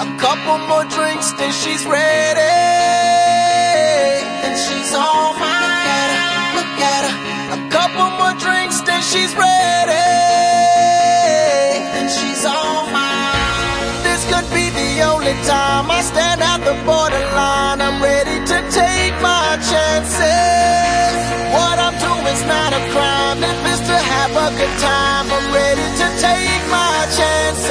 A couple more drinks, then she's ready. Then she's all mine. Look at her. A couple more drinks, then she's ready. Then she's all mine. This could be the only time I stand at the borderline. I'm ready to take my chances. What I'm doing's not a crime. If it's to have a good time, I'm ready to take my chances.